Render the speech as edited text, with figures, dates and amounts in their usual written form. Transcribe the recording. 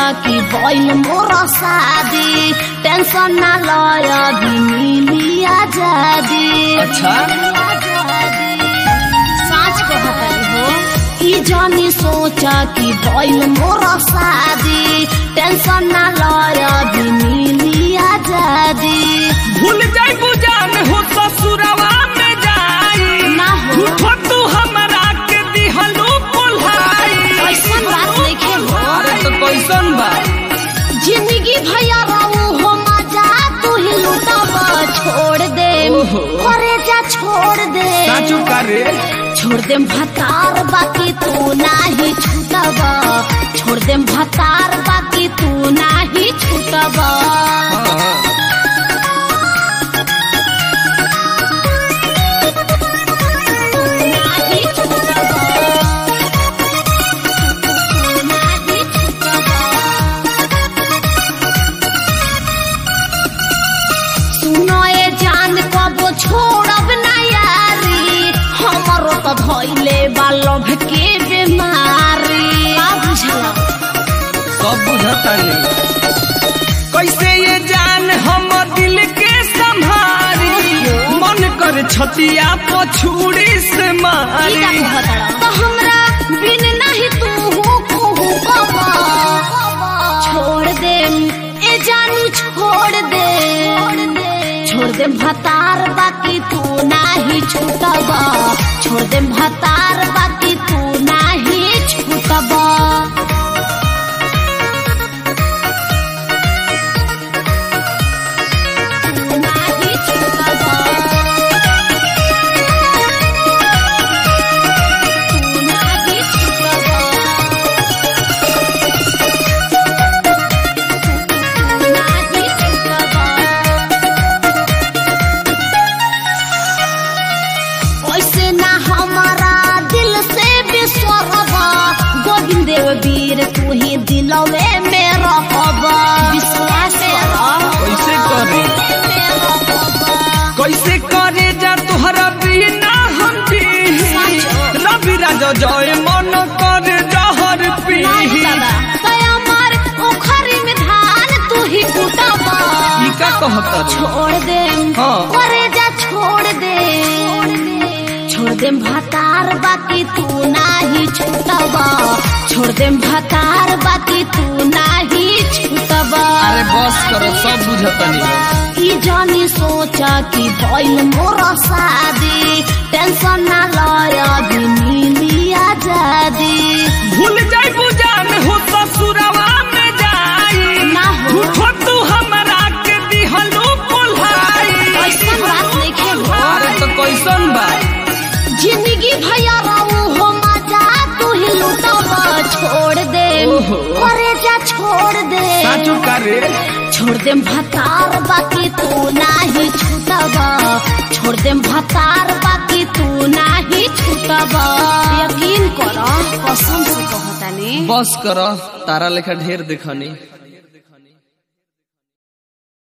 कि भइल मोर शादी, टेंशन ना लय अभी मिली आजादी। अच्छा साँच कहतरी हो ई जानी सोचा कि भइल मोर शादी, टेंशन ना लय अभी मिली आजादी। भूल जाई बुझान हो ससुरवा में जाई ना हो झूठो तू हमरा के दिहलू पुल्हाई। ऐसन बात नइखे हो। अरे तो कैसन बा जिंदगी भैया रहू हो मजा तू ही लुटावा छोड़ दे, करे जा छोड़ दे, साचू करे छोड़ दे भतार बाकी तू नाही छूटबा, छोड़ दे भतार बाकी तू नाही छूटबा। छोड़ब ना यारी हमरो तो धइले बा लभ के बीमारी। का बुझला सब बुझता नहीं कैसे ये जान हम दिल के संभारी, मन कर छतिया पछुड़ी से मारी। तो हमरा बिन नहीं तू हो कबा, छोड़ दे ए जानू छोड़ दे, छोड़ दे भतार बाकी तू नाही छूटबा, छोड़ दे भतार बाकी तू नाही छूटबा। वीर तू ही दिलवे में रहबा, विश्वास कैसे करे कैसे करे जा तुहरा बिना हम भी रवि राजा जय मन करे जहर पी। कयामर ओखरी में धान तू ही कुटबा, ई का कहता छोड़ दे करे जा छोड़ दे, छोड़ दे भतार बाकी तू नाही छूटबा, छोड़ दे भतार बाकी तू नाही छूटबा। अरे बस करो सब बुझतनी ई जानी सोचा कि भइल मोर शादी, टेंशन ना लय अभी मिली आजादी। भूल जाई बुझान हो ससुरवा में जाई ना हो झूठो तू हमरा के दिहलू पुल्हाई। ऐसन बात नइखे हो। अरे तो कैसन बा जिंदगी भैया रहू हो मजा तू ही लुटावा छोड़ दे, करे जा छोड़ दे, साचू करे छोड़ दे भतार बाकी तू नाही छूटबा, छोड़ दे भतार बाकी तू नाही छूटबा। यकीन करो कसम से कहतानी बस करो तारा लेखा ढेर देखनी।